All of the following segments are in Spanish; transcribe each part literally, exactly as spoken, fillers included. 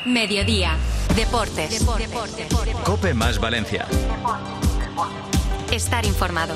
Mediodía. Deportes. Deportes. Deportes. Deportes. COPE más Valencia. Estar informado.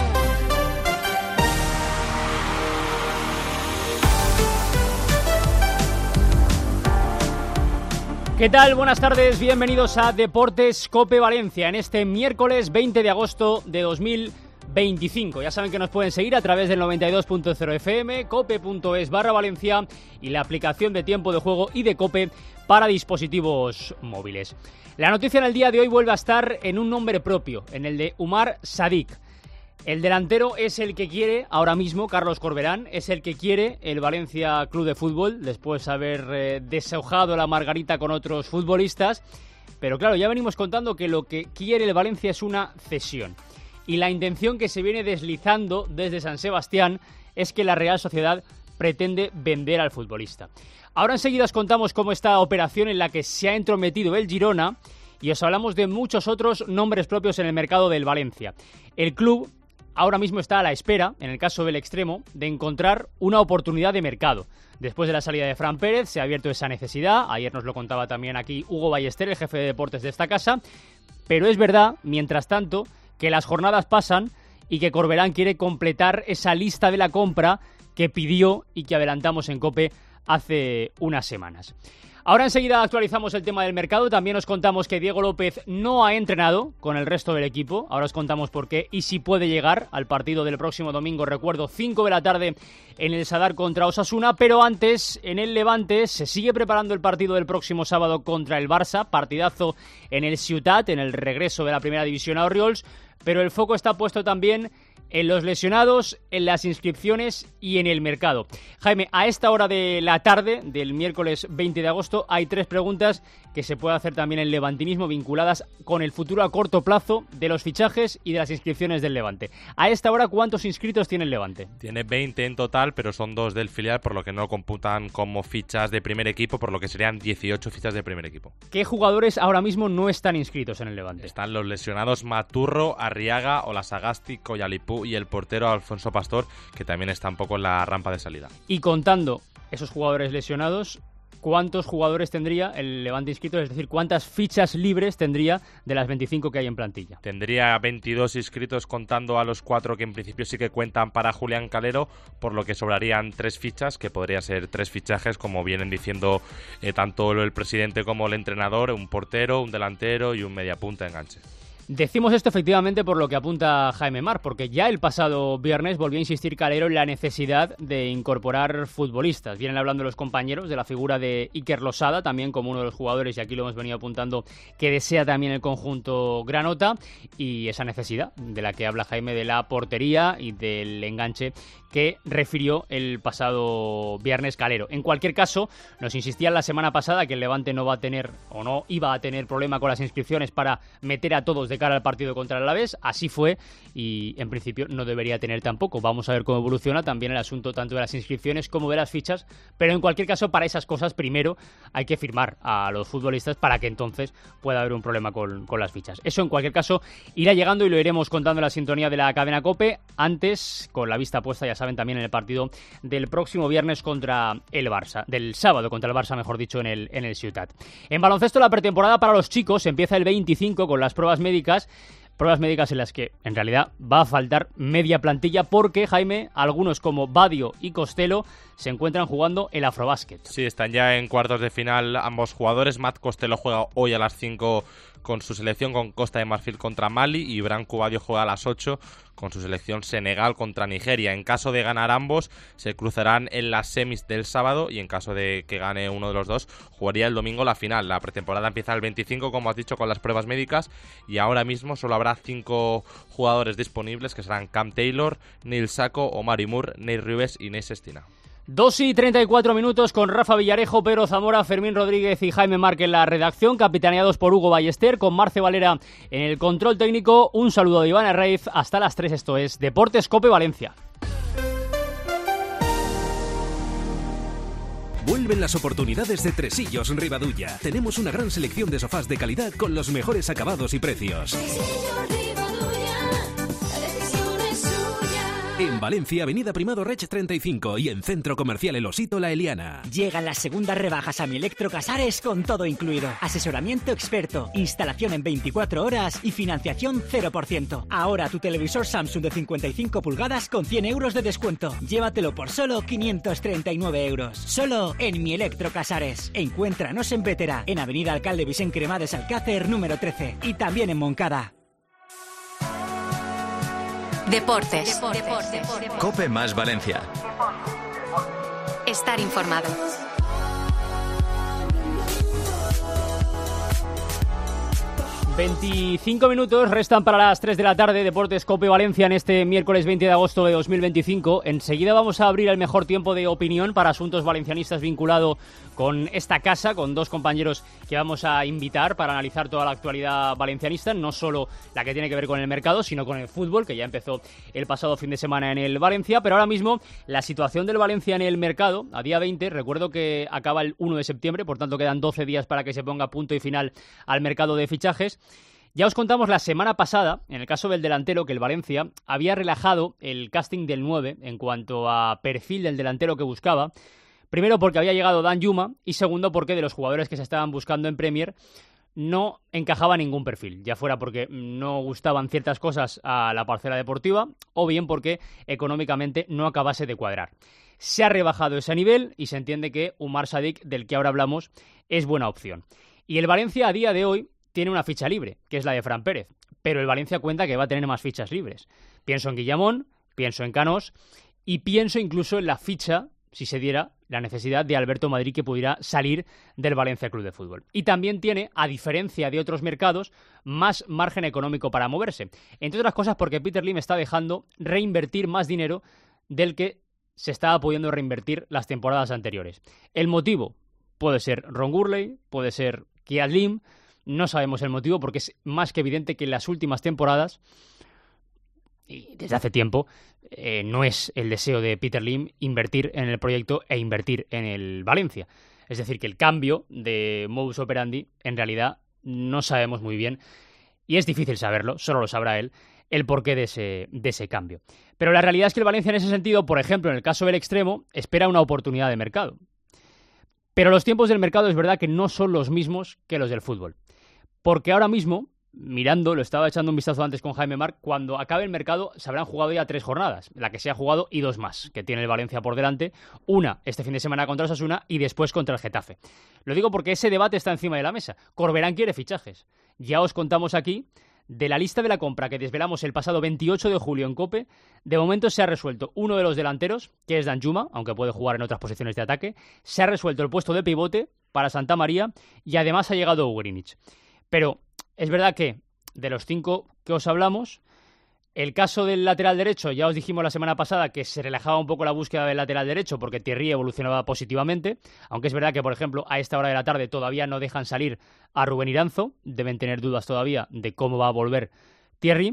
¿Qué tal? Buenas tardes, bienvenidos a Deportes COPE Valencia en este miércoles veinte de agosto de dos mil veinticinco. Ya saben que nos pueden seguir a través del noventa y dos punto cero F M, cope.es barra Valencia y la aplicación de tiempo de juego y de COPE para dispositivos móviles. La noticia en el día de hoy vuelve a estar en un nombre propio, en el de Umar Sadik. El delantero es el que quiere ahora mismo Carlos Corberán, es el que quiere el Valencia Club de Fútbol después de haber eh, deshojado la margarita con otros futbolistas. Pero claro, ya venimos contando que lo que quiere el Valencia es una cesión. Y la intención que se viene deslizando desde San Sebastián es que la Real Sociedad pretende vender al futbolista. Ahora enseguida os contamos cómo está la operación en la que se ha entrometido el Girona y os hablamos de muchos otros nombres propios en el mercado del Valencia. El club ahora mismo está a la espera, en el caso del extremo, de encontrar una oportunidad de mercado. Después de la salida de Fran Pérez se ha abierto esa necesidad, ayer nos lo contaba también aquí Hugo Ballester, el jefe de deportes de esta casa, pero es verdad, mientras tanto, que las jornadas pasan y que Corberán quiere completar esa lista de la compra que pidió y que adelantamos en COPE hace unas semanas. Ahora enseguida actualizamos el tema del mercado, también os contamos que Diego López no ha entrenado con el resto del equipo, ahora os contamos por qué y si puede llegar al partido del próximo domingo, recuerdo, cinco de la tarde en el Sadar contra Osasuna, pero antes en el Levante se sigue preparando el partido del próximo sábado contra el Barça, partidazo en el Ciutat, en el regreso de la primera división a Orriols, pero el foco está puesto también en los lesionados, en las inscripciones y en el mercado. Jaime, a esta hora de la tarde del miércoles veinte de agosto hay tres preguntas que se puede hacer también en levantinismo vinculadas con el futuro a corto plazo de los fichajes y de las inscripciones del Levante. A esta hora, ¿cuántos inscritos tiene el Levante? Tiene veinte en total, pero son dos del filial, por lo que no computan como fichas de primer equipo, por lo que serían dieciocho fichas de primer equipo. ¿Qué jugadores ahora mismo no están inscritos en el Levante? Están los lesionados Maturro, Arriaga, Olasagasti, Coyalipú y el portero Alfonso Pastor, que también está un poco en la rampa de salida. Y contando esos jugadores lesionados, ¿cuántos jugadores tendría el Levante inscrito? Es decir, ¿cuántas fichas libres tendría de las veinticinco que hay en plantilla? Tendría veintidós inscritos contando a los cuatro que en principio sí que cuentan para Julián Calero, por lo que sobrarían tres fichas, que podría ser tres fichajes, como vienen diciendo eh, tanto el presidente como el entrenador, un portero, un delantero y un mediapunta enganche. Decimos esto efectivamente por lo que apunta Jaime Mar, porque ya el pasado viernes volvió a insistir Calero en la necesidad de incorporar futbolistas. Vienen hablando los compañeros de la figura de Iker Losada, también como uno de los jugadores, y aquí lo hemos venido apuntando, que desea también el conjunto granota, y esa necesidad de la que habla Jaime de la portería y del enganche que refirió el pasado viernes Calero. En cualquier caso, nos insistían la semana pasada que el Levante no va a tener o no iba a tener problema con las inscripciones para meter a todos de cara al partido contra el Alavés. Así fue y en principio no debería tener tampoco. Vamos a ver cómo evoluciona también el asunto tanto de las inscripciones como de las fichas, pero en cualquier caso para esas cosas primero hay que firmar a los futbolistas para que entonces pueda haber un problema con, con las fichas. Eso en cualquier caso irá llegando y lo iremos contando en la sintonía de la cadena COPE, antes con la vista puesta, ya saben, también en el partido del próximo viernes contra el Barça, del sábado contra el Barça, mejor dicho, en el, en el Ciutat. En baloncesto, la pretemporada para los chicos empieza el veinticinco con las pruebas médicas, pruebas médicas en las que en realidad va a faltar media plantilla porque, Jaime, algunos como Badio y Costello se encuentran jugando el Afrobásquet. Sí, están ya en cuartos de final ambos jugadores. Matt Costello juega hoy a las cinco con su selección con Costa de Marfil contra Mali y Branco Badio juega a las ocho con su selección Senegal contra Nigeria. En caso de ganar ambos, se cruzarán en las semis del sábado y en caso de que gane uno de los dos, jugaría el domingo la final. La pretemporada empieza el veinticinco, como has dicho, con las pruebas médicas y ahora mismo solo habrá cinco jugadores disponibles que serán Cam Taylor, Neil Sacco, Omar Moore, Ney Ribes y Ney Sestina. dos y treinta y cuatro minutos con Rafa Villarejo, Pedro Zamora, Fermín Rodríguez y Jaime Marque en la redacción, capitaneados por Hugo Ballester, con Marce Valera en el control técnico. Un saludo de Iván Herraiz, hasta las tres, esto es Deportes COPE Valencia. Vuelven las oportunidades de Tresillos Rivadulla. Tenemos una gran selección de sofás de calidad con los mejores acabados y precios. En Valencia, Avenida Primado Reig treinta y cinco y en Centro Comercial El Osito La Eliana. Llegan las segundas rebajas a Mi Electro Casares con todo incluido. Asesoramiento experto, instalación en veinticuatro horas y financiación cero por ciento. Ahora tu televisor Samsung de cincuenta y cinco pulgadas con cien euros de descuento. Llévatelo por solo quinientos treinta y nueve euros. Solo en Mi Electro Casares. Encuéntranos en Vétera, en Avenida Alcalde Vicent Cremades Alcácer número trece y también en Moncada. Deportes. COPE más Valencia. Estar informado. veinticinco minutos restan para las tres de la tarde. Deportes COPE Valencia en este miércoles veinte de agosto de dos mil veinticinco. Enseguida vamos a abrir el mejor tiempo de opinión para asuntos valencianistas vinculado con esta casa, con dos compañeros que vamos a invitar para analizar toda la actualidad valencianista, no solo la que tiene que ver con el mercado, sino con el fútbol, que ya empezó el pasado fin de semana en el Valencia. Pero ahora mismo la situación del Valencia en el mercado, a día veinte, recuerdo que acaba el uno de septiembre, por tanto quedan doce días para que se ponga punto y final al mercado de fichajes. Ya os contamos la semana pasada, en el caso del delantero, que el Valencia había relajado el casting del nueve en cuanto a perfil del delantero que buscaba. Primero porque había llegado Danjuma y segundo porque de los jugadores que se estaban buscando en Premier no encajaba ningún perfil, ya fuera porque no gustaban ciertas cosas a la parcela deportiva o bien porque económicamente no acabase de cuadrar. Se ha rebajado ese nivel y se entiende que Umar Sadik, del que ahora hablamos, es buena opción. Y el Valencia a día de hoy tiene una ficha libre, que es la de Fran Pérez, pero el Valencia cuenta que va a tener más fichas libres. Pienso en Guillamón, pienso en Canós y pienso incluso en la ficha, si se diera la necesidad de Alberto Madrid, que pudiera salir del Valencia Club de Fútbol. Y también tiene, a diferencia de otros mercados, más margen económico para moverse. Entre otras cosas porque Peter Lim está dejando reinvertir más dinero del que se estaba pudiendo reinvertir las temporadas anteriores. El motivo puede ser Ron Gurley, puede ser Kiad Lim. No sabemos el motivo porque es más que evidente que en las últimas temporadas, y desde hace tiempo, eh, no es el deseo de Peter Lim invertir en el proyecto e invertir en el Valencia. Es decir, que el cambio de modus operandi, en realidad, no sabemos muy bien, y es difícil saberlo, solo lo sabrá él, el porqué de ese, de ese cambio. Pero la realidad es que el Valencia en ese sentido, por ejemplo, en el caso del extremo, espera una oportunidad de mercado. Pero los tiempos del mercado es verdad que no son los mismos que los del fútbol. Porque ahora mismo, mirando, lo estaba echando un vistazo antes con Jaime Marc, cuando acabe el mercado se habrán jugado ya tres jornadas, la que se ha jugado y dos más, que tiene el Valencia por delante, una este fin de semana contra Osasuna y después contra el Getafe. Lo digo porque ese debate está encima de la mesa. Corberán quiere fichajes. Ya os contamos aquí, de la lista de la compra que desvelamos el pasado veintiocho de julio en COPE, de momento se ha resuelto uno de los delanteros, que es Danjuma, aunque puede jugar en otras posiciones de ataque, se ha resuelto el puesto de pivote para Santa María y además ha llegado Ugrinic. Pero es verdad que de los cinco que os hablamos, el caso del lateral derecho, ya os dijimos la semana pasada que se relajaba un poco la búsqueda del lateral derecho porque Thierry evolucionaba positivamente, aunque es verdad que, por ejemplo, a esta hora de la tarde todavía no dejan salir a Rubén Iranzo, deben tener dudas todavía de cómo va a volver Thierry,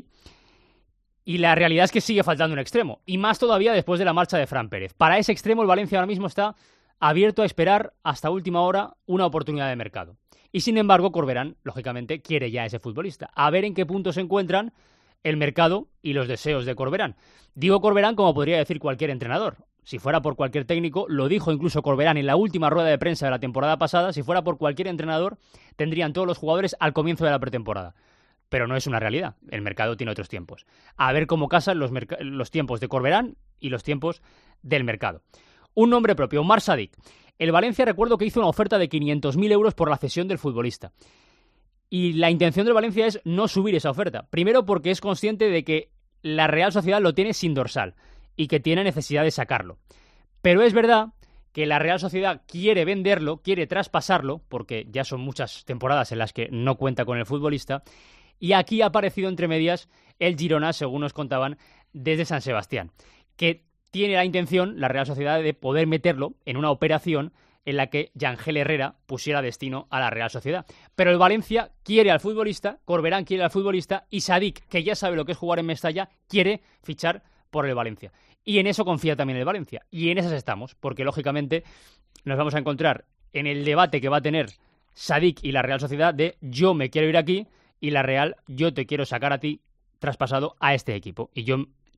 y la realidad es que sigue faltando un extremo, y más todavía después de la marcha de Fran Pérez. Para ese extremo el Valencia ahora mismo está abierto a esperar hasta última hora una oportunidad de mercado. Y sin embargo, Corberán, lógicamente, quiere ya a ese futbolista. A ver en qué punto se encuentran el mercado y los deseos de Corberán. Digo Corberán como podría decir cualquier entrenador. Si fuera por cualquier técnico, lo dijo incluso Corberán en la última rueda de prensa de la temporada pasada, si fuera por cualquier entrenador, tendrían todos los jugadores al comienzo de la pretemporada. Pero no es una realidad. El mercado tiene otros tiempos. A ver cómo casan los, merc- los tiempos de Corberán y los tiempos del mercado. Un nombre propio, Umar Sadik. El Valencia, recuerdo que hizo una oferta de quinientos mil euros por la cesión del futbolista. Y la intención del Valencia es no subir esa oferta. Primero porque es consciente de que la Real Sociedad lo tiene sin dorsal y que tiene necesidad de sacarlo. Pero es verdad que la Real Sociedad quiere venderlo, quiere traspasarlo, porque ya son muchas temporadas en las que no cuenta con el futbolista. Y aquí ha aparecido entre medias el Girona, según nos contaban, desde San Sebastián, que tiene la intención, la Real Sociedad, de poder meterlo en una operación en la que Yangel Herrera pusiera destino a la Real Sociedad. Pero el Valencia quiere al futbolista, Corberán quiere al futbolista y Sadik, que ya sabe lo que es jugar en Mestalla, quiere fichar por el Valencia. Y en eso confía también el Valencia. Y en esas estamos, porque lógicamente nos vamos a encontrar en el debate que va a tener Sadik y la Real Sociedad de yo me quiero ir aquí y la Real yo te quiero sacar a ti traspasado a este equipo. Y yo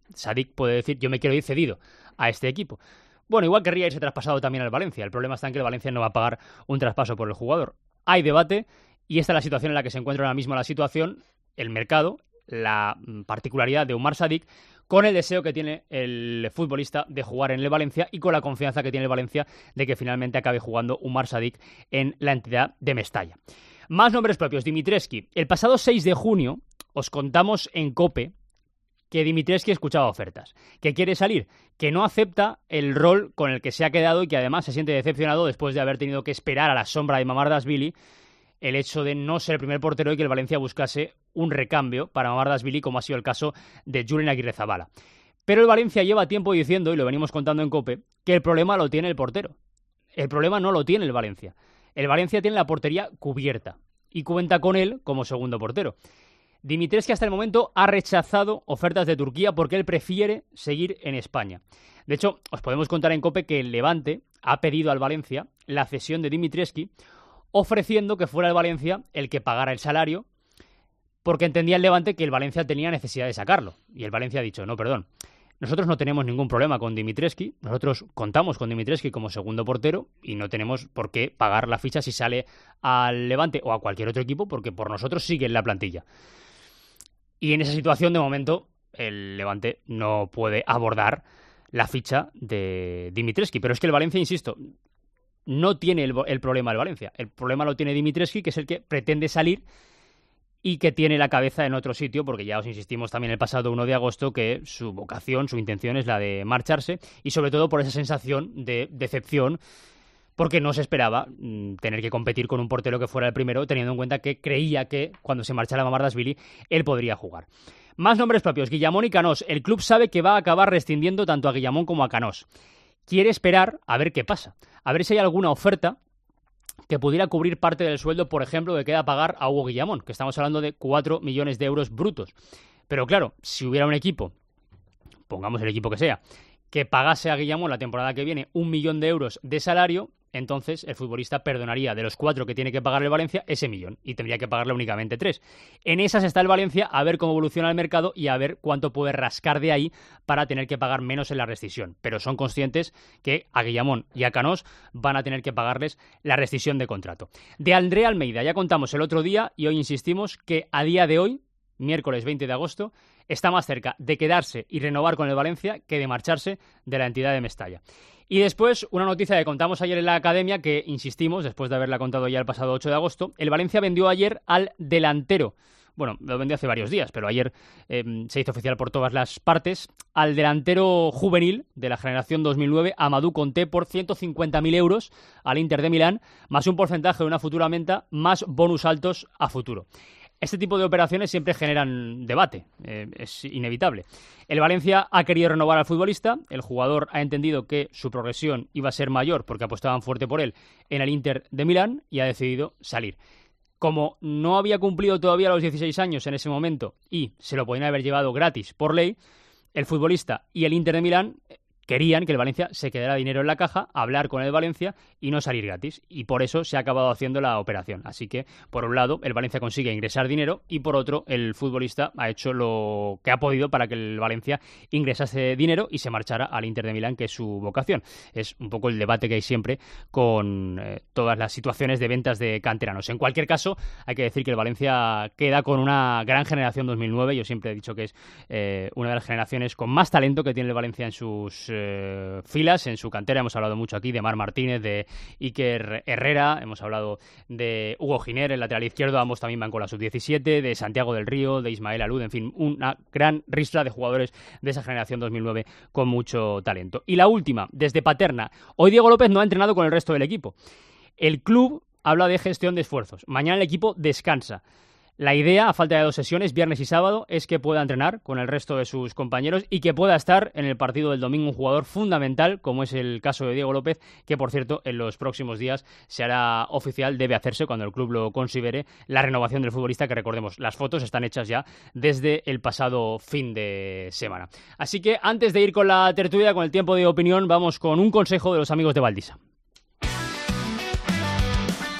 Sadik puede decir, yo me quiero ir cedido a este equipo. Bueno, igual querría irse traspasado también al Valencia. El problema está en que el Valencia no va a pagar un traspaso por el jugador. Hay debate y esta es la situación en la que se encuentra ahora mismo la situación, el mercado, la particularidad de Umar Sadik, con el deseo que tiene el futbolista de jugar en el Valencia y con la confianza que tiene el Valencia de que finalmente acabe jugando Umar Sadik en la entidad de Mestalla. Más nombres propios, Dimitrescu. El pasado seis de junio os contamos en COPE que Dimitrescu escuchaba ofertas, que quiere salir, que no acepta el rol con el que se ha quedado y que además se siente decepcionado después de haber tenido que esperar a la sombra de Mamardashvili el hecho de no ser el primer portero y que el Valencia buscase un recambio para Mamardashvili, como ha sido el caso de Julen Aguirrezabala. Pero el Valencia lleva tiempo diciendo, y lo venimos contando en COPE, que el problema lo tiene el portero. El problema no lo tiene el Valencia. El Valencia tiene la portería cubierta y cuenta con él como segundo portero. Dimitrescu hasta el momento ha rechazado ofertas de Turquía porque él prefiere seguir en España. De hecho, os podemos contar en COPE que el Levante ha pedido al Valencia la cesión de Dimitrescu, ofreciendo que fuera el Valencia el que pagara el salario, porque entendía el Levante que el Valencia tenía necesidad de sacarlo. Y el Valencia ha dicho, no, perdón, nosotros no tenemos ningún problema con Dimitrescu, nosotros contamos con Dimitrescu como segundo portero y no tenemos por qué pagar la ficha si sale al Levante o a cualquier otro equipo, porque por nosotros sigue en la plantilla. Y en esa situación, de momento, el Levante no puede abordar la ficha de Dimitrescu. Pero es que el Valencia, insisto, no tiene el, el problema del Valencia. El problema lo tiene Dimitrescu, que es el que pretende salir y que tiene la cabeza en otro sitio, porque ya os insistimos también el pasado uno de agosto que su vocación, su intención es la de marcharse, y sobre todo por esa sensación de decepción, porque no se esperaba mmm, tener que competir con un portero que fuera el primero, teniendo en cuenta que creía que cuando se marchara Mamardashvili él podría jugar. Más nombres propios, Guillamón y Canós. El club sabe que va a acabar rescindiendo tanto a Guillamón como a Canós. Quiere esperar a ver qué pasa, a ver si hay alguna oferta que pudiera cubrir parte del sueldo, por ejemplo, que queda pagar a Hugo Guillamón, que estamos hablando de cuatro millones de euros brutos. Pero claro, si hubiera un equipo, pongamos el equipo que sea, que pagase a Guillamón la temporada que viene un millón de euros de salario, entonces el futbolista perdonaría de los cuatro que tiene que pagarle el Valencia ese millón y tendría que pagarle únicamente tres. En esas está el Valencia, a ver cómo evoluciona el mercado y a ver cuánto puede rascar de ahí para tener que pagar menos en la rescisión. Pero son conscientes que a Guillamón y a Canós van a tener que pagarles la rescisión de contrato. De André Almeida ya contamos el otro día y hoy insistimos que a día de hoy, miércoles veinte de agosto, está más cerca de quedarse y renovar con el Valencia que de marcharse de la entidad de Mestalla. Y después, una noticia que contamos ayer en la academia, que insistimos, después de haberla contado ya el pasado ocho de agosto, el Valencia vendió ayer al delantero. Bueno, lo vendió hace varios días, pero ayer eh, se hizo oficial por todas las partes, al delantero juvenil de la generación dos mil nueve, Amadou Conté, por ciento cincuenta mil euros al Inter de Milán, más un porcentaje de una futura venta, más bonus altos a futuro. Este tipo de operaciones siempre generan debate, eh, es inevitable. El Valencia ha querido renovar al futbolista, el jugador ha entendido que su progresión iba a ser mayor porque apostaban fuerte por él en el Inter de Milán y ha decidido salir. Como no había cumplido todavía los dieciséis años en ese momento y se lo podían haber llevado gratis por ley, el futbolista y el Inter de Milán querían que el Valencia se quedara dinero en la caja, hablar con el Valencia y no salir gratis. Y por eso se ha acabado haciendo la operación. Así que, por un lado, el Valencia consigue ingresar dinero y, por otro, el futbolista ha hecho lo que ha podido para que el Valencia ingresase dinero y se marchara al Inter de Milán, que es su vocación. Es un poco el debate que hay siempre con eh, todas las situaciones de ventas de canteranos. En cualquier caso, hay que decir que el Valencia queda con una gran generación dos mil nueve. Yo siempre he dicho que es eh, una de las generaciones con más talento que tiene el Valencia en sus eh, Eh, filas, en su cantera. Hemos hablado mucho aquí de Mar Martínez, de Iker Herrera, hemos hablado de Hugo Giner, el lateral izquierdo, ambos también van con la sub diecisiete, de Santiago del Río, de Ismael Alud, en fin, una gran ristra de jugadores de esa generación dos mil nueve con mucho talento. Y la última, desde Paterna, hoy Diego López no ha entrenado con el resto del equipo. El club habla de gestión de esfuerzos. Mañana el equipo descansa. La idea, a falta de dos sesiones, viernes y sábado, es que pueda entrenar con el resto de sus compañeros y que pueda estar en el partido del domingo un jugador fundamental, como es el caso de Diego López, que, por cierto, en los próximos días se hará oficial, debe hacerse cuando el club lo considere, la renovación del futbolista, que recordemos, las fotos están hechas ya desde el pasado fin de semana. Así que, antes de ir con la tertulia, con el tiempo de opinión, vamos con un consejo de los amigos de Valdisa.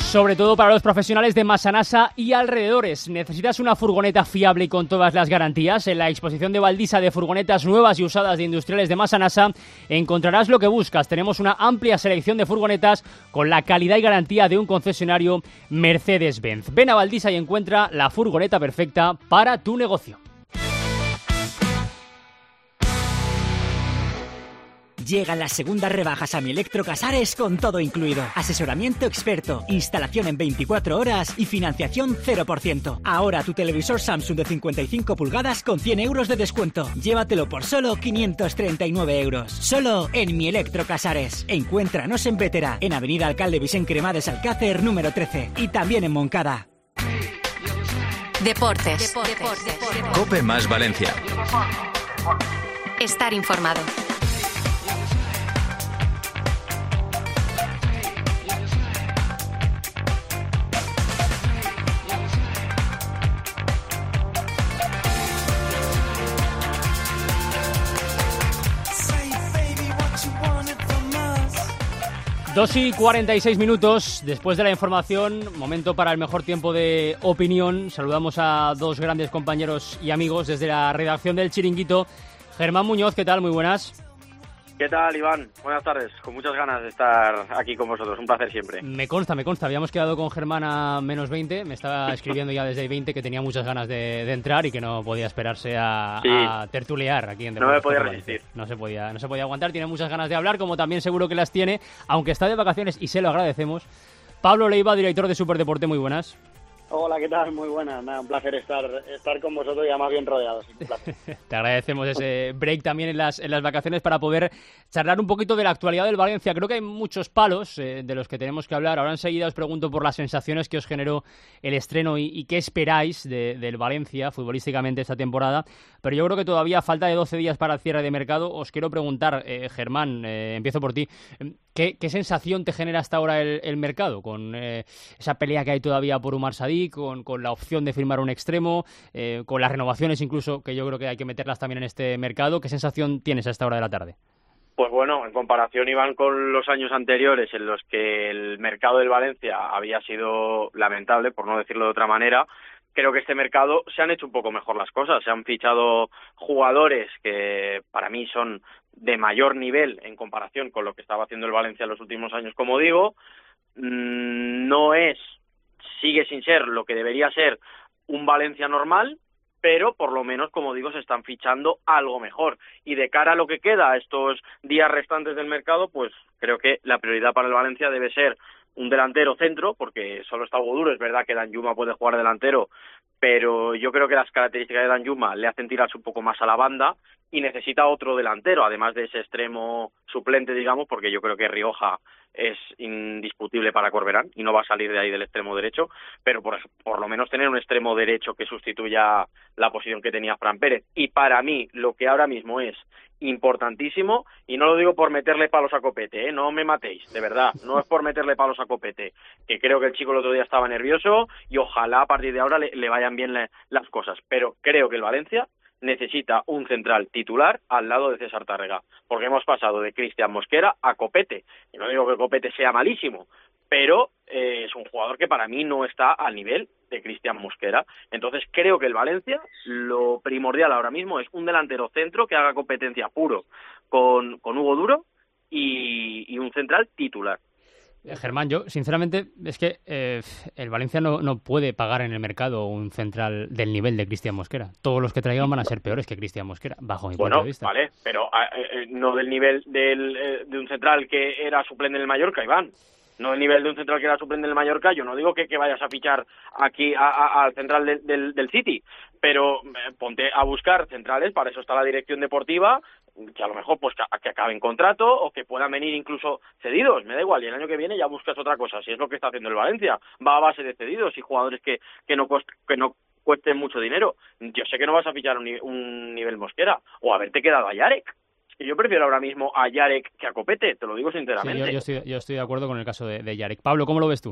Sobre todo para los profesionales de Massanassa y alrededores. ¿Necesitas una furgoneta fiable y con todas las garantías? En la exposición de Valdisa de furgonetas nuevas y usadas de industriales de Massanassa encontrarás lo que buscas. Tenemos una amplia selección de furgonetas con la calidad y garantía de un concesionario Mercedes-Benz. Ven a Valdisa y encuentra la furgoneta perfecta para tu negocio. Llegan las segundas rebajas a Mi Electrocasares con todo incluido. Asesoramiento experto, instalación en veinticuatro horas y financiación cero por ciento. Ahora tu televisor Samsung de cincuenta y cinco pulgadas con cien euros de descuento. Llévatelo por solo quinientos treinta y nueve euros. Solo en Mi Electrocasares. Encuéntranos en Vétera, en Avenida Alcalde Vicente Cremades Alcácer número trece y también en Moncada. Deportes. Deportes. Cope más Valencia. Estar informado. dos y cuarenta y seis minutos, después de la información, momento para el mejor tiempo de opinión. Saludamos a dos grandes compañeros y amigos desde la redacción del Chiringuito. Germán Muñoz, ¿qué tal? Muy buenas. ¿Qué tal, Iván? Buenas tardes. Con muchas ganas de estar aquí con vosotros. Un placer siempre. Me consta, me consta. Habíamos quedado con Germán a menos veinte. Me estaba escribiendo ya desde veinte que tenía muchas ganas de, de entrar y que no podía esperarse a, sí. a tertulear aquí en Deportes. No me podía resistir. No se podía, no se podía aguantar. Tiene muchas ganas de hablar, como también seguro que las tiene, aunque está de vacaciones y se lo agradecemos. Pablo Leiva, director de Superdeporte. Muy buenas. Hola, ¿qué tal? Muy buenas. Nada, un placer estar estar con vosotros y además bien rodeados. Te agradecemos ese break también en las, en las vacaciones para poder charlar un poquito de la actualidad del Valencia. Creo que hay muchos palos eh, de los que tenemos que hablar. Ahora enseguida os pregunto por las sensaciones que os generó el estreno y, y qué esperáis de, del Valencia futbolísticamente esta temporada. Pero yo creo que todavía falta de doce días para el cierre de mercado. Os quiero preguntar, eh, Germán, eh, empiezo por ti. ¿Qué, ¿Qué sensación te genera hasta ahora el, el mercado? Con eh, esa pelea que hay todavía por Umar Sadik, con, con la opción de firmar un extremo, eh, con las renovaciones incluso, que yo creo que hay que meterlas también en este mercado. ¿Qué sensación tienes a esta hora de la tarde? Pues bueno, en comparación, Iván, con los años anteriores en los que el mercado del Valencia había sido lamentable, por no decirlo de otra manera, creo que este mercado se han hecho un poco mejor las cosas. Se han fichado jugadores que para mí son de mayor nivel en comparación con lo que estaba haciendo el Valencia en los últimos años, como digo. No es, sigue sin ser lo que debería ser un Valencia normal, pero por lo menos, como digo, se están fichando algo mejor. Y de cara a lo que queda, a estos días restantes del mercado, pues creo que la prioridad para el Valencia debe ser un delantero centro, porque solo está Hugo Duro. Es verdad que Danjuma puede jugar delantero, pero yo creo que las características de Danjuma le hacen tirarse un poco más a la banda y necesita otro delantero, además de ese extremo suplente, digamos, porque yo creo que Rioja es indiscutible para Corberán y no va a salir de ahí del extremo derecho, pero por, por lo menos tener un extremo derecho que sustituya la posición que tenía Fran Pérez. Y para mí, lo que ahora mismo es importantísimo, y no lo digo por meterle palos a Copete, ¿eh? No me matéis, de verdad, no es por meterle palos a Copete, que creo que el chico el otro día estaba nervioso y ojalá a partir de ahora le, le vayan bien le, las cosas, pero creo que el Valencia necesita un central titular al lado de César Tárrega, porque hemos pasado de Cristian Mosquera a Copete, y no digo que Copete sea malísimo, pero eh, es un jugador que para mí no está al nivel de Cristian Mosquera. Entonces creo que el Valencia, lo primordial ahora mismo es un delantero centro que haga competencia puro con, con Hugo Duro y, y un central titular. Germán, yo sinceramente es que eh, el Valencia no, no puede pagar en el mercado un central del nivel de Cristian Mosquera. Todos los que traigan van a ser peores que Cristian Mosquera, bajo mi bueno, punto de vista. Vale, pero eh, no del nivel del, eh, de un central que era suplente en el Mallorca, Iván. No del nivel de un central que era suplente en el Mallorca. Yo no digo que, que vayas a fichar aquí a, a, al central de, del, del City, pero eh, ponte a buscar centrales, para eso está la dirección deportiva, que a lo mejor pues que, que acaben contrato o que puedan venir incluso cedidos, me da igual, y el año que viene ya buscas otra cosa, si es lo que está haciendo el Valencia, va a base de cedidos y jugadores que, que no cost, que no cuesten mucho dinero. Yo sé que no vas a fichar un, un nivel Mosquera, o haberte quedado a Yarek. Y yo prefiero ahora mismo a Yarek que a Copete, te lo digo sinceramente. Sí, yo, yo, estoy, yo estoy de acuerdo con el caso de, de Yarek. Pablo, ¿cómo lo ves tú?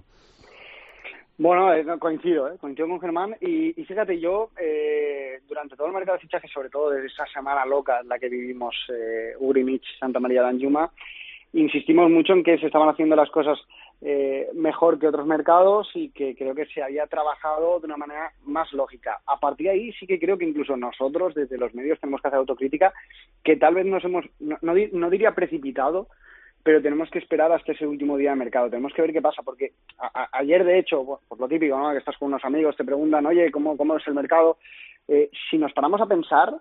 Bueno, eh, coincido, eh, coincido con Germán y, y fíjate, yo eh, durante todo el mercado de fichajes, sobre todo desde esa semana loca en la que vivimos eh, Ugrinich, Santa María Danjuma, insistimos mucho en que se estaban haciendo las cosas eh, mejor que otros mercados y que creo que se había trabajado de una manera más lógica. A partir de ahí sí que creo que incluso nosotros desde los medios tenemos que hacer autocrítica, que tal vez nos hemos, no, no, no diría precipitado, pero tenemos que esperar hasta ese último día de mercado. Tenemos que ver qué pasa, porque a, a, ayer, de hecho, pues, por lo típico, ¿no?, que estás con unos amigos, te preguntan, oye, ¿cómo, cómo es el mercado? Eh, si nos paramos a pensar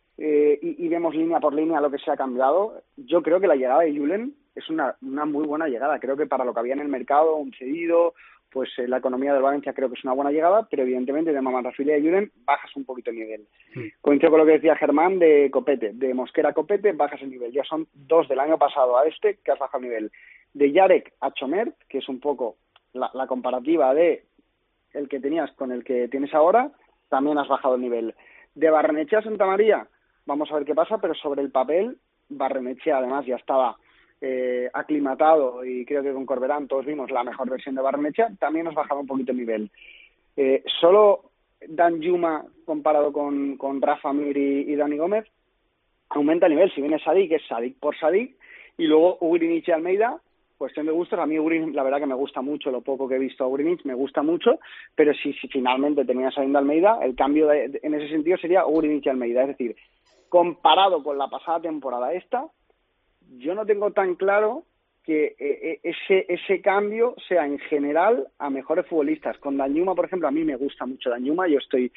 eh, y, y vemos línea por línea lo que se ha cambiado, yo creo que la llegada de Julen es una, una muy buena llegada. Creo que para lo que había en el mercado, un cedido, pues eh, la economía del Valencia creo que es una buena llegada, pero evidentemente de Mamardashvili y Julen bajas un poquito el nivel. Sí. Coincido con lo que decía Germán de Copete, de Mosquera a Copete bajas el nivel. Ya son dos del año pasado a este que has bajado el nivel. De Yarek a Chomer, que es un poco la, la comparativa de el que tenías con el que tienes ahora, también has bajado el nivel. De Barrenechea a Santa María, vamos a ver qué pasa, pero sobre el papel, Barrenechea además ya estaba Eh, aclimatado y creo que con Corberán todos vimos la mejor versión de Barrenechea, también nos bajaba un poquito el nivel. Eh, solo Danjuma comparado con, con Rafa Mir y, y Dani Gómez aumenta el nivel. Si viene Sadik, es Sadik por Sadik, y luego Ugrinich y Almeida, cuestión de gustos. A mí Ugrinich, la verdad que me gusta mucho, lo poco que he visto a Ugrinich me gusta mucho, pero si, si finalmente termina saliendo Almeida, el cambio de, de, en ese sentido sería Ugrinich y Almeida. Es decir, comparado con la pasada temporada esta, yo no tengo tan claro que eh, ese ese cambio sea en general a mejores futbolistas. Con Danjuma, por ejemplo, a mí me gusta mucho Danjuma, yo estoy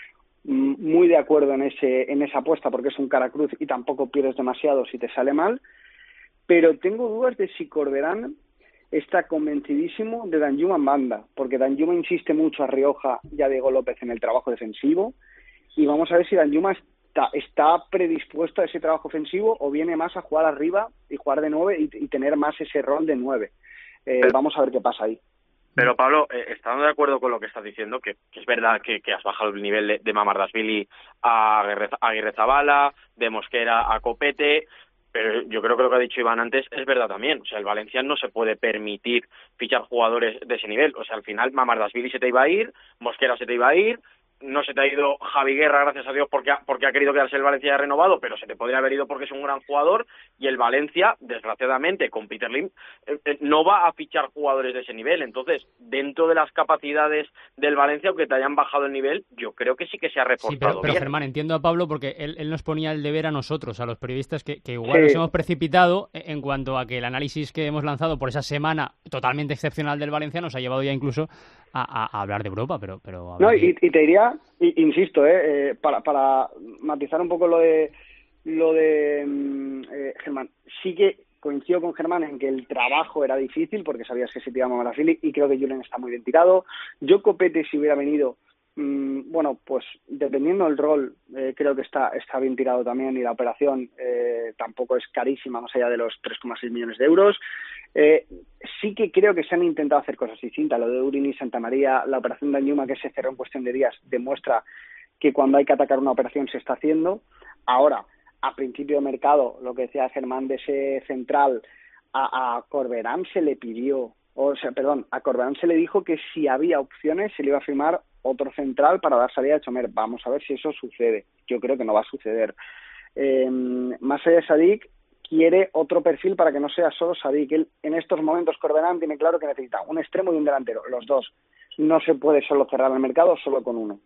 muy de acuerdo en ese en esa apuesta porque es un cara cruz y tampoco pierdes demasiado si te sale mal, pero tengo dudas de si Corberán está convencidísimo de Danjuma en banda, porque Danjuma insiste mucho a Rioja y a Diego López en el trabajo defensivo, y vamos a ver si Danjuma Está, está predispuesto a ese trabajo ofensivo o viene más a jugar arriba y jugar de nueve y, y tener más ese rol de nueve. Eh, pero, vamos a ver qué pasa ahí. Pero Pablo, eh, estando de acuerdo con lo que estás diciendo, que, que es verdad que, que has bajado el nivel de, de Mamardashvili a Aguirrezabala, de Mosquera a Copete, pero yo creo que lo que ha dicho Iván antes es verdad también. O sea, el Valencia no se puede permitir fichar jugadores de ese nivel. O sea, al final Mamardashvili se te iba a ir, Mosquera se te iba a ir, no se te ha ido Javi Guerra, gracias a Dios, porque ha, porque ha querido quedarse el Valencia renovado, pero se te podría haber ido porque es un gran jugador, y el Valencia, desgraciadamente, con Peter Lim, eh, eh, no va a fichar jugadores de ese nivel. Entonces, dentro de las capacidades del Valencia, aunque te hayan bajado el nivel, yo creo que sí que se ha reforzado. Sí, pero, pero bien. Germán, entiendo a Pablo porque él, él nos ponía el deber a nosotros, a los periodistas, que, que igual sí. nos hemos precipitado en cuanto a que el análisis que hemos lanzado por esa semana totalmente excepcional del Valencia nos ha llevado ya incluso a, a, a hablar de Europa, pero... pero no, y, y te diría, y, insisto, eh, eh, para, para matizar un poco lo de lo de eh, Germán, sí que coincido con Germán en que el trabajo era difícil porque sabías que se tiraba Mamardashvili y creo que Julen está muy bien tirado. Yo Copete, si hubiera venido, mmm, bueno, pues dependiendo del rol, eh, creo que está está bien tirado también, y la operación eh, tampoco es carísima, más allá de los tres coma seis millones de euros. Eh, sí que creo que se han intentado hacer cosas distintas. Lo de Urini y Santa María, la operación de Danjuma, que se cerró en cuestión de días, demuestra que cuando hay que atacar una operación se está haciendo. Ahora, a principio de mercado, lo que decía Germán de ese central, a, a Corberán se le pidió, o sea, perdón, a Corberán se le dijo que si había opciones se le iba a firmar otro central para dar salida a Chomer. Vamos a ver si eso sucede. Yo creo que no va a suceder. Eh, más allá de Sadik, quiere otro perfil para que no sea solo Sadik. Él, en estos momentos, Corberán tiene claro que necesita un extremo y un delantero, los dos. No se puede solo cerrar el mercado solo con uno.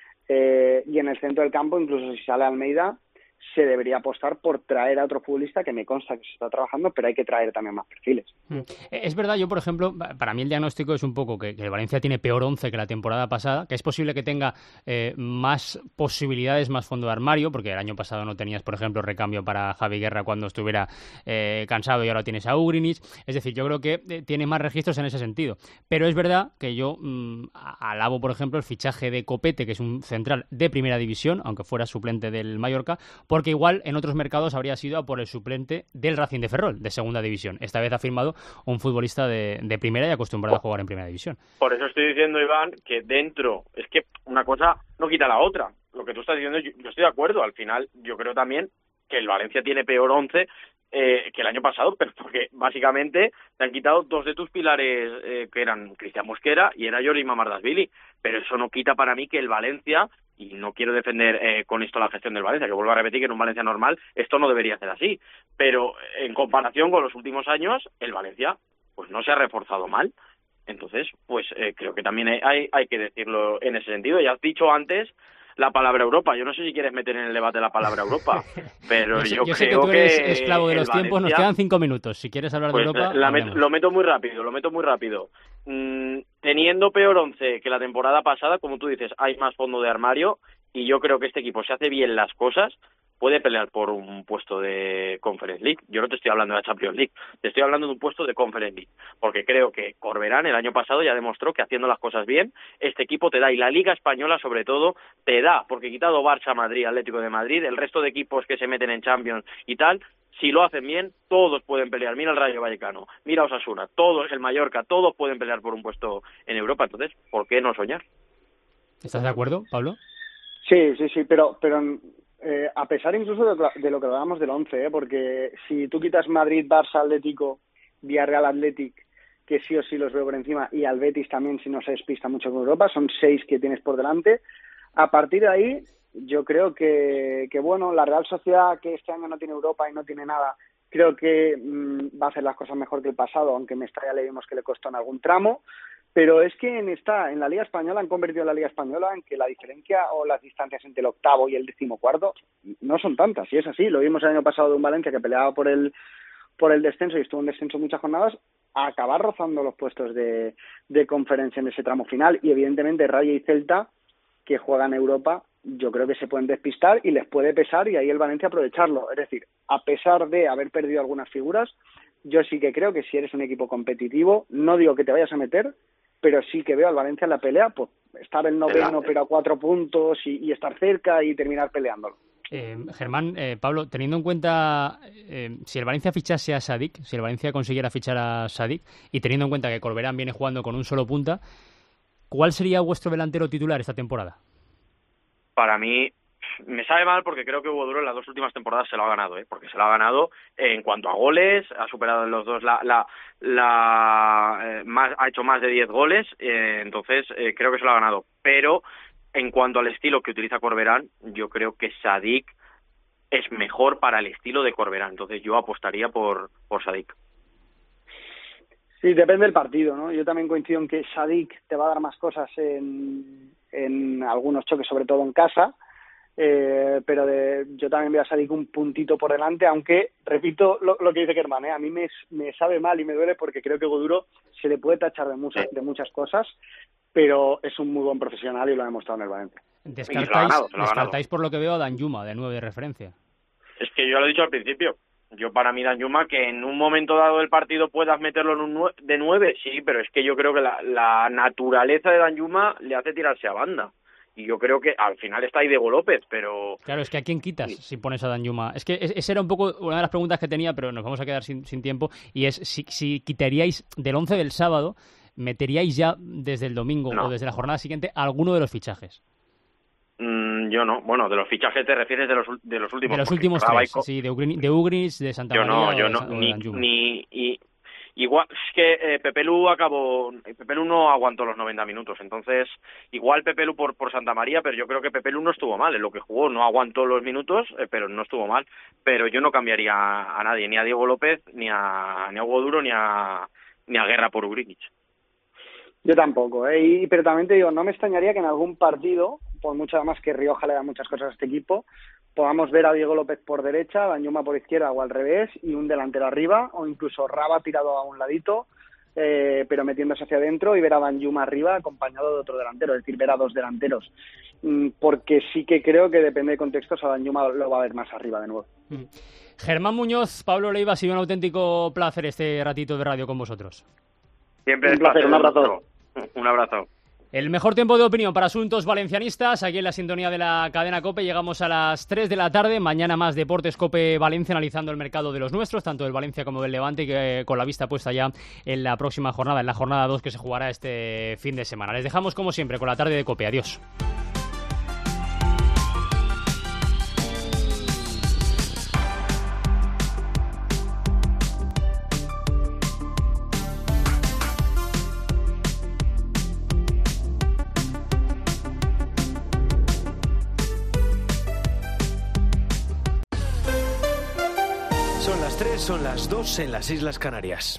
Eh, y en el centro del campo, incluso si sale Almeida, se debería apostar por traer a otro futbolista, que me consta que se está trabajando, pero hay que traer también más perfiles. Es verdad, yo por ejemplo, para mí el diagnóstico es un poco que, que el Valencia tiene peor once que la temporada pasada, que es posible que tenga eh, más posibilidades, más fondo de armario, porque el año pasado no tenías, por ejemplo, recambio para Javi Guerra cuando estuviera eh, cansado, y ahora tienes a Ugrinich. Es decir, yo creo que eh, tiene más registros en ese sentido. Pero es verdad que yo mmm, alabo, por ejemplo, el fichaje de Copete, que es un central de primera división, aunque fuera suplente del Mallorca, porque igual en otros mercados habría sido a por el suplente del Racing de Ferrol, de segunda división. Esta vez ha firmado un futbolista de, de primera y acostumbrado a jugar en primera división. Por eso estoy diciendo, Iván, que dentro, es que una cosa no quita la otra. Lo que tú estás diciendo, yo, yo estoy de acuerdo. Al final, yo creo también que el Valencia tiene peor once eh, que el año pasado, pero porque básicamente te han quitado dos de tus pilares, eh, que eran Cristian Mosquera y era Jordi Mamardashvili. Pero eso no quita para mí que el Valencia, y no quiero defender eh, con esto la gestión del Valencia, que vuelvo a repetir que en un Valencia normal esto no debería ser así, pero en comparación con los últimos años, el Valencia pues no se ha reforzado mal. Entonces, pues eh, creo que también hay, hay que decirlo en ese sentido. Ya has dicho antes la palabra Europa. Yo no sé si quieres meter en el debate la palabra Europa, pero yo, sé, yo, yo creo sé que tú eres que esclavo de los Valencia, tiempos. Nos quedan cinco minutos. Si quieres hablar pues de Europa, la met, lo meto muy rápido, lo meto muy rápido. Mm, teniendo peor once que la temporada pasada, como tú dices, hay más fondo de armario y yo creo que este equipo, si hace bien las cosas, puede pelear por un puesto de Conference League. Yo no te estoy hablando de la Champions League, te estoy hablando de un puesto de Conference League, porque creo que Corberán el año pasado ya demostró que haciendo las cosas bien, este equipo te da, y la Liga Española sobre todo, te da, porque quitado Barça, Madrid, Atlético de Madrid, el resto de equipos que se meten en Champions y tal, si lo hacen bien, todos pueden pelear. Mira el Rayo Vallecano, mira Osasuna, todos, el Mallorca, todos pueden pelear por un puesto en Europa. Entonces, ¿por qué no soñar? ¿Estás de acuerdo, Pablo? Sí, sí, sí, pero... pero... Eh, a pesar incluso de, de lo que hablábamos del once, ¿eh? Porque si tú quitas Madrid, Barça, Atlético, Villarreal, Athletic, que sí o sí los veo por encima, y al Betis también, si no se despista mucho con Europa, son seis que tienes por delante. A partir de ahí, yo creo que, que bueno, la Real Sociedad, que este año no tiene Europa y no tiene nada, creo que mmm, va a hacer las cosas mejor que el pasado, aunque Mestalla le vimos que le costó en algún tramo. Pero es que en esta, en la Liga Española han convertido la Liga Española en que la diferencia o las distancias entre el octavo y el decimocuarto no son tantas, y es así. Lo vimos el año pasado de un Valencia que peleaba por el por el descenso y estuvo en descenso muchas jornadas, a acabar rozando los puestos de, de conferencia en ese tramo final. Y evidentemente Rayo y Celta, que juegan Europa, yo creo que se pueden despistar y les puede pesar, y ahí el Valencia aprovecharlo. Es decir, a pesar de haber perdido algunas figuras, yo sí que creo que si eres un equipo competitivo, no digo que te vayas a meter, pero sí que veo al Valencia en la pelea, pues estar el noveno pero a cuatro puntos y, y estar cerca y terminar peleándolo. Eh, Germán, eh, Pablo, teniendo en cuenta eh, si el Valencia fichase a Sadik, si el Valencia consiguiera fichar a Sadik, y teniendo en cuenta que Corberán viene jugando con un solo punta, ¿cuál sería vuestro delantero titular esta temporada? Para mí, me sabe mal porque creo que Hugo Duro en las dos últimas temporadas se lo ha ganado, ¿eh? Porque se lo ha ganado en cuanto a goles, ha superado en los dos la, la, la eh, más, ha hecho más de diez goles, eh, entonces eh, creo que se lo ha ganado. Pero en cuanto al estilo que utiliza Corberán, yo creo que Sadik es mejor para el estilo de Corberán, entonces yo apostaría por, por Sadik. Sí, depende del partido, ¿no? Yo también coincido en que Sadik te va a dar más cosas en, en algunos choques, sobre todo en casa. Eh, pero de, yo también veo a Sadik un puntito por delante, aunque repito lo, lo que dice Germán, ¿eh? A mí me, me sabe mal y me duele porque creo que Goduro se le puede tachar de muchas, de muchas cosas, pero es un muy buen profesional y lo ha demostrado en el Valencia. Descartáis, ganado, descartáis por lo que veo a Danjuma de nueve de referencia. Es que yo lo he dicho al principio, yo para mí Danjuma, que en un momento dado del partido puedas meterlo en un nue- de nueve, sí, pero es que yo creo que la, la naturaleza de Danjuma le hace tirarse a banda. Y yo creo que al final está ahí Diego López, pero... Claro, es que ¿a quién quitas si pones a Danjuma? Es que esa era un poco una de las preguntas que tenía, pero nos vamos a quedar sin, sin tiempo, y es si, si quitaríais del once del sábado, ¿meteríais ya desde el domingo no. o desde la jornada siguiente alguno de los fichajes? Mm, yo no. Bueno, de los fichajes te refieres de los, de los últimos. De los últimos tres, Rabaico, sí, de, Ugrin, de Ugris, de Santa yo María no, yo o, no, o ni, Danjuma. ni y, igual, es que eh, Pepe Lu acabó, Pepe Lu no aguantó los noventa minutos, entonces igual Pepe Lu por, por Santa María, pero yo creo que Pepe Lu no estuvo mal en lo que jugó, no aguantó los minutos, eh, pero no estuvo mal, pero yo no cambiaría a, a nadie, ni a Diego López, ni a, ni a Hugo Duro, ni a, ni a Guerra por Ugrinic. Yo tampoco, ¿eh? Y, pero también te digo, no me extrañaría que en algún partido, por mucho además que Rioja le da muchas cosas a este equipo, podamos ver a Diego López por derecha, Danjuma por izquierda o al revés, y un delantero arriba, o incluso Raba tirado a un ladito, eh, pero metiéndose hacia adentro, y ver a Danjuma arriba acompañado de otro delantero, es decir, ver a dos delanteros. Mm, porque sí que creo que depende de contextos, a Danjuma lo va a ver más arriba de nuevo. Mm. Germán Muñoz, Pablo Leiva, ha sido un auténtico placer este ratito de radio con vosotros. Siempre un placer, un abrazo. Un abrazo. El mejor tiempo de opinión para asuntos valencianistas, aquí en la sintonía de la cadena COPE. Llegamos a las tres de la tarde, mañana más Deportes COPE Valencia, analizando el mercado de los nuestros, tanto del Valencia como del Levante, que con la vista puesta ya en la próxima jornada, en la jornada dos que se jugará este fin de semana. Les dejamos como siempre con la tarde de COPE. Adiós. Son las dos en las Islas Canarias.